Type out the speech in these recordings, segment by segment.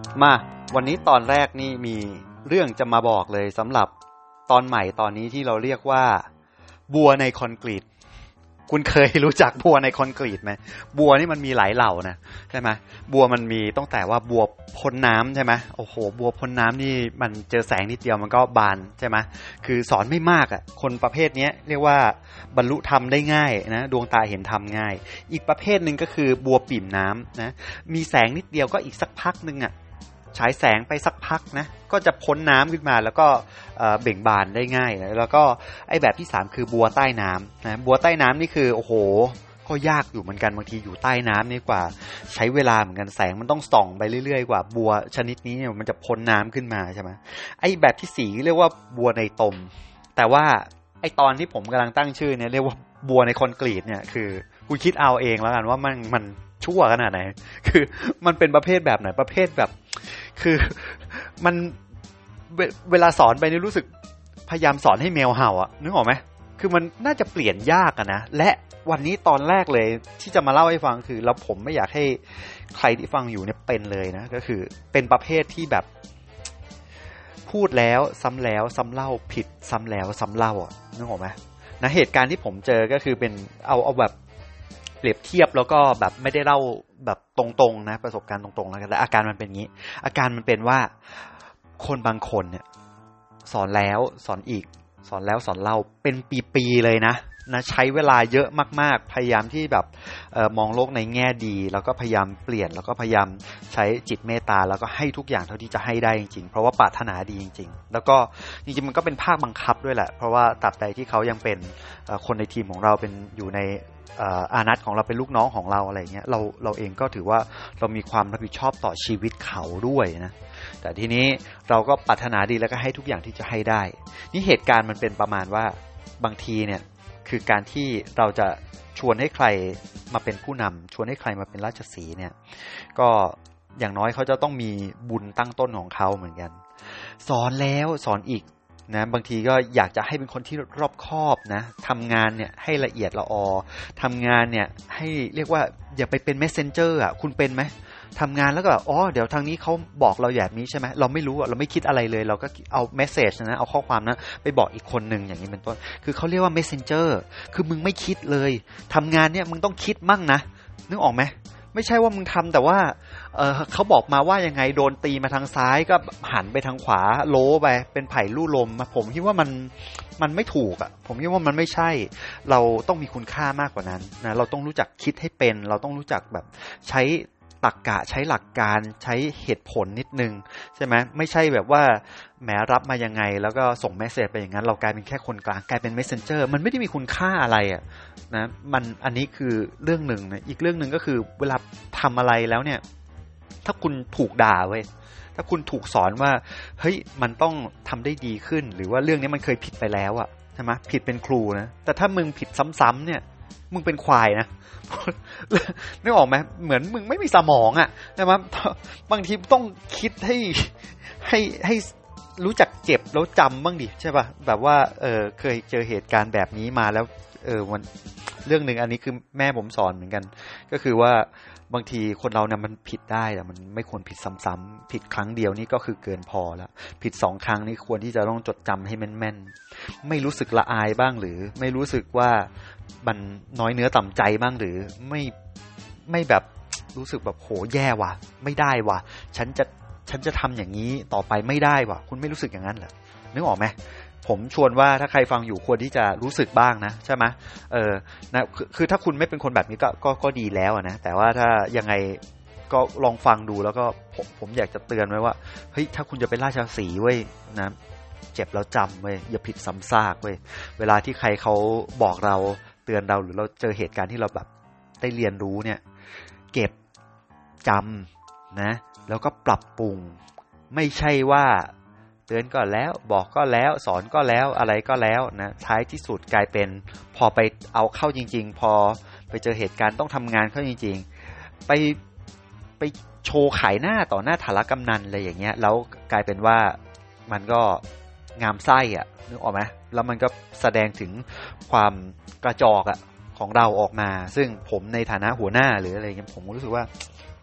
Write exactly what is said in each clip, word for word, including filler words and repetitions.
มาวันนี้ตอนแรกนี่มีเรื่องจะมาบอกเลยสำหรับตอนใหม่ตอนนี้ที่เราเรียกว่าบัวในคอนกรีตคุณเคยรู้จักบัวในคอนกรีตไหมบัวนี่มันมีหลายเหล่านะใช่ไหมบัวมันมีตั้งแต่ว่าบัวพ่นน้ำใช่ไหมโอ้โหบัวพ่นน้ำนี่มันเจอแสงนิดเดียวมันก็บานใช่ไหมคือสอนไม่มากอ่ะคนประเภทนี้เรียกว่าบรรลุธรรมได้ง่ายนะดวงตาเห็นธรรมง่ายอีกประเภทหนึ่งก็คือบัวปิ่มน้ำนะมีแสงนิดเดียวก็อีกสักพักนึงอ่ะฉายแสงไปสักพักนะก็จะพ้นน้ำขึ้นมาแล้วก็เบ่งบานได้ง่ายนะแล้วก็ไอ้แบบที่สามคือบัวใต้น้ำนะบัวใต้น้ำนี่คือโอ้โหก็ยากอยู่เหมือนกันบางทีอยู่ใต้น้ำนี่กว่าใช้เวลาเหมือนกันแสงมันต้องส่องไปเรื่อยๆกว่าบัวชนิดนี้เนี่ยมันจะพ้นน้ำขึ้นมาใช่ไหมไอ้แบบที่สี่เรียกว่าบัวในตมแต่ว่าไอ้ตอนที่ผมกำลังตั้งชื่อเนี่ยเรียกว่าบัวในคอนกรีตเนี่ยคือคุณคิดเอาเองแล้วกันว่ามันมันชั่วขนาดไหนคือมันเป็นประเภทแบบไหนประเภทแบบคือมันเวลาสอนไปนี่รู้สึกพยายามสอนให้แมวเห่าอ่ะนึกออกไหมคือมันน่าจะเปลี่ยนยากอะนะและวันนี้ตอนแรกเลยที่จะมาเล่าให้ฟังคือเราผมไม่อยากให้ใครที่ฟังอยู่เนี่ยเป็นเลยนะก็คือเป็นประเภทที่แบบพูดแล้วซ้ำแล้วซ้ำเล่าผิดซ้ำแล้วซ้ำเล่าอ่ะนึกออกไหมนะเหตุการณ์ที่ผมเจอก็คือเป็นเอาเอาแบบเปรียบเทียบแล้วก็แบบไม่ได้เล่าแบบตรงๆนะประสบการณ์ตรงๆแล้วกันแต่อาการมันเป็นงี้อาการมันเป็นว่าคนบางคนเนี่ยสอนแล้วสอนอีกสอนแล้วสอนเล่าเป็นปีๆเลยนะนะใช้เวลาเยอะมากๆพยายามที่แบบเอ่อมองโลกในแง่ดีแล้วก็พยายามเปลี่ยนแล้วก็พยายามใช้จิตเมตตาแล้วก็ให้ทุกอย่างเท่าที่จะให้ได้จริงๆเพราะว่าปรารถนาดีจริงๆแล้วก็จริงๆมันก็เป็นภาคบังคับด้วยแหละเพราะว่าตราบใดที่เขายังเป็นคนในทีมของเราเป็นอยู่ในอานัตของเราเป็นลูกน้องของเราอะไรเงี้ยเราเราเองก็ถือว่าเรามีความรับผิดชอบต่อชีวิตเขาด้วยนะแต่ทีนี้เราก็ปรารถนาดีแล้วก็ให้ทุกอย่างที่จะให้ได้นี่เหตุการณ์มันเป็นประมาณว่าบางทีเนี่ยคือการที่เราจะชวนให้ใครมาเป็นผู้นำชวนให้ใครมาเป็นราชสีห์เนี่ยก็อย่างน้อยเขาจะต้องมีบุญตั้งต้นของเขาเหมือนกันสอนแล้วสอนอีกนะบางทีก็อยากจะให้เป็นคนที่รอบคอบนะทำงานเนี่ยให้ละเอียดละออทำงานเนี่ยให้เรียกว่าอย่าไปเป็น messenger อ่ะคุณเป็นไหมทำงานแล้วก็อ๋อเดี๋ยวทางนี้เขาบอกเราแบบนี้ใช่ไหมเราไม่รู้อ่ะเราไม่คิดอะไรเลยเราก็เอาเมสเซจนะเอาข้อความนะไปบอกอีกคนนึงอย่างนี้เป็นต้นคือเขาเรียกว่า messenger คือมึงไม่คิดเลยทำงานเนี่ยมึงต้องคิดมั่งนะนึกออกไหมไม่ใช่ว่ามึงทำแต่ว่าเออเขาบอกมาว่ายังไงโดนตีมาทางซ้ายก็หันไปทางขวาโล้ไปเป็นไผ่ลู่ลมผมคิดว่ามันมันไม่ถูกอ่ะผมคิดว่ามันไม่ใช่เราต้องมีคุณค่ามากกว่านั้นนะเราต้องรู้จักคิดให้เป็นเราต้องรู้จักแบบใช้ตรรกะใช้หลักการใช้เหตุผลนิดนึงใช่ไหมไม่ใช่แบบว่าแหมรับมายังไงแล้วก็ส่งเมสเซจไปอย่างนั้นเรากลายเป็นแค่คนกลางกลายเป็น messenger มันไม่ได้มีคุณค่าอะไรอ่ะนะมันอันนี้คือเรื่องหนึ่งนะอีกเรื่องหนึ่งก็คือเวลาทำอะไรแล้วเนี่ยถ้าคุณถูกด่าเว้ยถ้าคุณถูกสอนว่าเฮ้ยมันต้องทำได้ดีขึ้นหรือว่าเรื่องนี้มันเคยผิดไปแล้วอ่ะใช่ไหมผิดเป็นครูนะแต่ถ้ามึงผิดซ้ำๆเนี่ยมึงเป็นควายนะนึกออกไหมเหมือนมึงไม่มีสมองอ่ะใช่ไหมบางทีต้องคิดให้ให้ให้รู้จักเจ็บแล้วจำบ้างดิใช่ป่ะแบบว่าเออเคยเจอเหตุการณ์แบบนี้มาแล้วเออมันเรื่องหนึ่งอันนี้คือแม่ผมสอนเหมือนกันก็คือว่าบางทีคนเราเนี่ยมันผิดได้แต่มันไม่ควรผิดซ้ำๆผิดครั้งเดียวนี่ก็คือเกินพอแล้วผิดสองครั้งนี่ควรที่จะต้องจดจำให้แม่นๆไม่รู้สึกละอายบ้างหรือไม่รู้สึกว่ามันน้อยเนื้อต่ำใจบ้างหรือไม่ไม่แบบรู้สึกแบบโหแย่ว่ะไม่ได้ว่ะฉันจะฉันจะทำอย่างนี้ต่อไปไม่ได้ว่ะคุณไม่รู้สึกอย่างนั้นเหรอนึกออกไหมผมชวนว่าถ้าใครฟังอยู่ควรที่จะรู้สึกบ้างนะใช่ไหมเออนะคือคือถ้าคุณไม่เป็นคนแบบนี้ก็ก็ก็ดีแล้วนะแต่ว่าถ้ายังไงก็ลองฟังดูแล้วก็ผมผมอยากจะเตือนไว้ว่าเฮ้ยถ้าคุณจะเป็นราชสีห์เว้ยนะเจ็บแล้วจำเว้ยอย่าผิดซ้ำซากเว้ยเวลาที่ใครเขาบอกเราเตือนเราหรือเราเจอเหตุการณ์ที่เราแบบได้เรียนรู้เนี่ยเก็บจำนะแล้วก็ปรับปรุงไม่ใช่ว่าเตือนก็แล้วบอกก็แล้วสอนก็แล้วอะไรก็แล้วนะท้ายที่สุดกลายเป็นพอไปเอาเข้าจริงๆพอไปเจอเหตุการณ์ต้องทำงานเข้าจริงๆไปไปโชว์ขายหน้าต่อหน้าฐารกำนันอะไรอย่างเงี้ยแล้วกลายเป็นว่ามันก็งามไส้อ่ะนึกออกไหมแล้วมันก็แสดงถึงความกระจอกอ่ะของเราออกมาซึ่งผมในฐานะหัวหน้าหรืออะไรเงี้ยผมรู้สึกว่า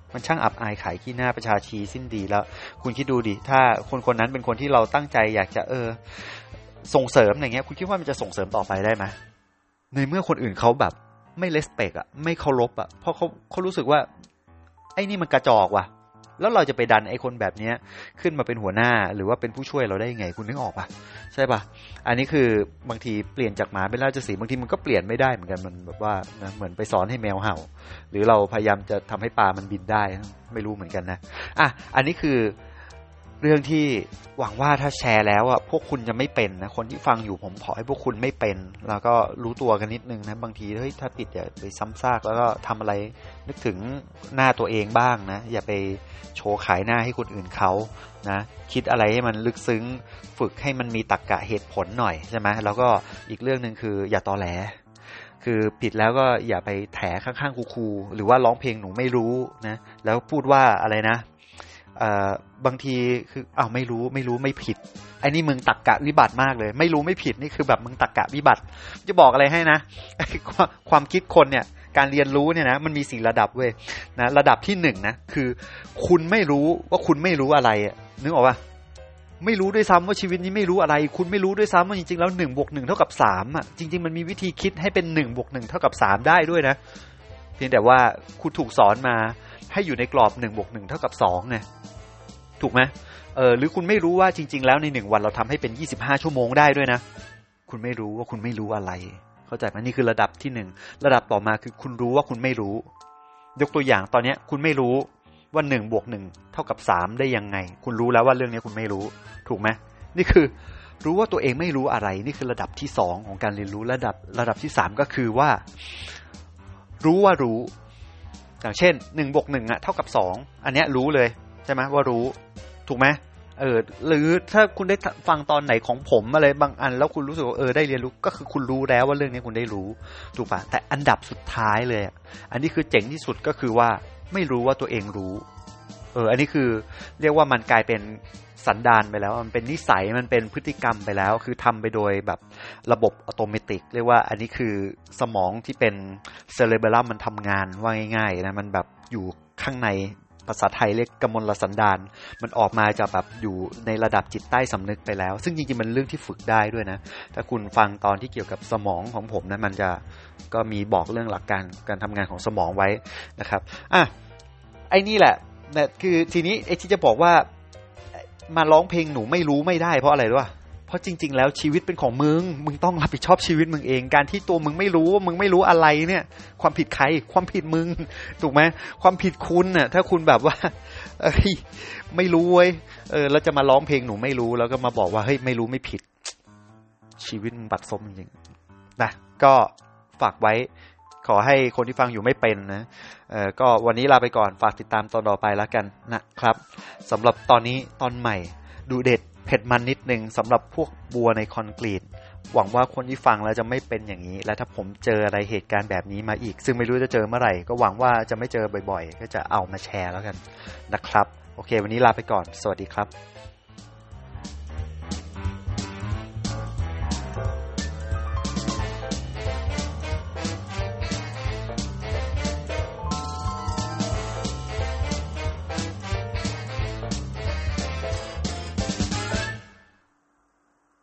มันช่างอับอายขายขี้หน้าประชาชีสิ้นดีแล้วคุณคิดดูดิถ้าคนคนนั้นเป็นคนที่เราตั้งใจอยากจะเออส่งเสริมอย่างเงี้ยคุณคิดว่ามันจะส่งเสริมต่อไปได้ไหมในเมื่อคนอื่นเขาแบบไม่เลสเปกอ่ะไม่เคารพอ่ะเพราะเขาเขารู้สึกว่าไอ้นี่มันกระจอกว่ะแล้วเราจะไปดันไอ้คนแบบนี้ขึ้นมาเป็นหัวหน้าหรือว่าเป็นผู้ช่วยเราได้ยังไงคุณนึกออกป่ะใช่ป่ะอันนี้คือบางทีเปลี่ยนจากหมาเป็นราชสีห์บางทีมันก็เปลี่ยนไม่ได้เหมือนกันมันแบบว่านะเหมือนไปสอนให้แมวเห่าหรือเราพยายามจะทำให้ปลามันบินได้ไม่รู้เหมือนกันนะอ่ะอันนี้คือเรื่องที่หวังว่าถ้าแชร์แล้วอ่ะพวกคุณจะไม่เป็นนะคนที่ฟังอยู่ผมขอให้พวกคุณไม่เป็นแล้วก็รู้ตัวกันนิดนึงนะบางทีเฮ้ยถ้าติดอย่าไปซ้ำซากแล้วก็ทำอะไรนึกถึงหน้าตัวเองบ้างนะอย่าไปโชว์ขายหน้าให้คนอื่นเขานะคิดอะไรให้มันลึกซึ้งฝึกให้มันมีตรรกะเหตุผลหน่อยใช่ไหมแล้วก็อีกเรื่องนึงคืออย่าตอแหลคือผิดแล้วก็อย่าไปแถข้างๆคูๆหรือว่าร้องเพลงหนูไม่รู้นะแล้วพูดว่าอะไรนะบางทีคืออ้าวไม่รู้ไม่รู้ไม่ผิดไอ้นี่มึงตรรกะวิบัติมากเลยไม่รู้ไม่ผิดนี่คือแบบมึงตรรกะวิบัติจะบอกอะไรให้นะความคิดคนเนี่ยการเรียนรู้เนี่ยนะมันมีสี่ระดับเว้ยนะระดับที่หนึ่งนะคือคุณไม่รู้ว่าคุณไม่รู้อะไรนึกออกป่ะไม่รู้ด้วยซ้ำว่าชีวิตนี้ไม่รู้อะไรคุณไม่รู้ด้วยซ้ำว่าจริงๆแล้วหนึ่งบวกหนึ่งเท่ากับสามอ่ะจริงๆมันมีวิธีคิดให้เป็นหนึ่งบวกหนึ่งเท่ากับสามได้ด้วยนะเพียงแต่ว่าคุณถูกสอนมาให้อยู่ในกรอบหนึ่งบวกหนึ่งเท่ากับสองไงถูกไหมเออหรือคุณไม่รู้ว่าจริงๆแล้วในหนึ่งวันเราทำให้เป็นยี่สิบห้าชั่วโมงได้ด้วยนะคุณไม่รู้ว่าคุณไม่รู้อะไรเข้าใจไหมนี่คือระดับที่หนึ่งระดับต่อมาคือคุณรู้ว่าคุณไม่รู้ยกตัวอย่างตอนนี้คุณไม่รู้ว่าหนึ่งบวกหนึ่งเท่ากับสามได้ยังไงคุณรู้แล้วว่าเรื่องนี้คุณไม่รู้ถูกไหมนี่คือรู้ว่าตัวเองไม่รู้อะไรนี่คือระดับที่สองของการเรียนรู้ระดับระดับที่สามก็คือว่ารู้ว่ารู้อย่างเช่นหนึ่งบวกหนึ่งอ่ะเท่ากับสองอันเนี้ยรู้เลยใช่ไหมว่ารู้ถูกไหมเออหรือถ้าคุณได้ฟังตอนไหนของผมอะไรบางอันแล้วคุณรู้สึกว่าเออได้เรียนรู้ก็คือคุณรู้แล้วว่าเรื่องนี้คุณได้รู้ถูกป่ะแต่อันดับสุดท้ายเลยอันนี้คือเจ๋งที่สุดก็คือว่าไม่รู้ว่าตัวเองรู้เอออันนี้คือเรียกว่ามันกลายเป็นสันดานไปแล้วมันเป็นนิสัยมันเป็นพฤติกรรมไปแล้วคือทำไปโดยแบบระบบอัตโนมัติเรียกว่าอันนี้คือสมองที่เป็นเซเลเบรัมมันทำงานว่าง่ายๆนะมันแบบอยู่ข้างในภาษาไทยเรียกกมลสันดานมันออกมาจะแบบอยู่ในระดับจิตใต้สำนึกไปแล้วซึ่งจริงๆมันเรื่องที่ฝึกได้ด้วยนะถ้าคุณฟังตอนที่เกี่ยวกับสมองของผมนะมันจะก็มีบอกเรื่องหลักการการทำงานของสมองไว้นะครับอ่ะไอ้นี่แหละนะคือทีนี้ไอ้ที่จะบอกว่ามาร้องเพลงหนูไม่รู้ไม่ได้เพราะอะไรรู้ป่ะเพราะจริงๆแล้วชีวิตเป็นของมึงมึงต้องรับผิดชอบชีวิตมึงเองการที่ตัวมึงไม่รู้ว่ามึงไม่รู้อะไรเนี่ยความผิดใครความผิดมึงถูกไหมความผิดคุณน่ะถ้าคุณแบบว่าเอ้ยไม่รู้เว้ยเออแล้วจะมาร้องเพลงหนูไม่รู้แล้วก็มาบอกว่าเฮ้ยไม่รู้ไม่ผิดชีวิตมึงบัดซบจริงๆนะก็ฝากไว้ขอให้คนที่ฟังอยู่ไม่เป็นนะเออก็วันนี้ลาไปก่อนฝากติดตามตอนต่อไปแล้วกันนะครับสำหรับตอนนี้ตอนใหม่ดูเด็ดเผ็ดมันนิดนึงสำหรับพวกบัวในคอนกรีตหวังว่าคนที่ฟังแล้วจะไม่เป็นอย่างนี้และถ้าผมเจออะไรเหตุการณ์แบบนี้มาอีกซึ่งไม่รู้จะเจอเมื่อไหร่ก็หวังว่าจะไม่เจอบ่อยๆก็จะเอามาแชร์แล้วกันนะครับโอเควันนี้ลาไปก่อนสวัสดีครับ